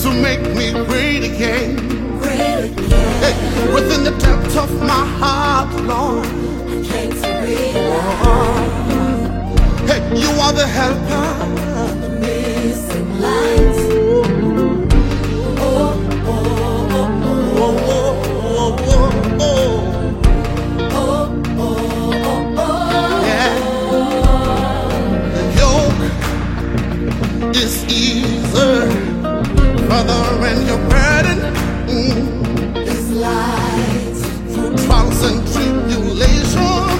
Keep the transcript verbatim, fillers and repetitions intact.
to make me great again. Great again. Hey, within the depths of my heart, Lord, I came to realize. Hey, you are the helper, The missing light. Oh, oh, oh, oh, oh, oh, oh, oh, oh, oh, oh, oh. yeah. The yoke is easier, Father, and your burden mm, This light. through trials and tribulations.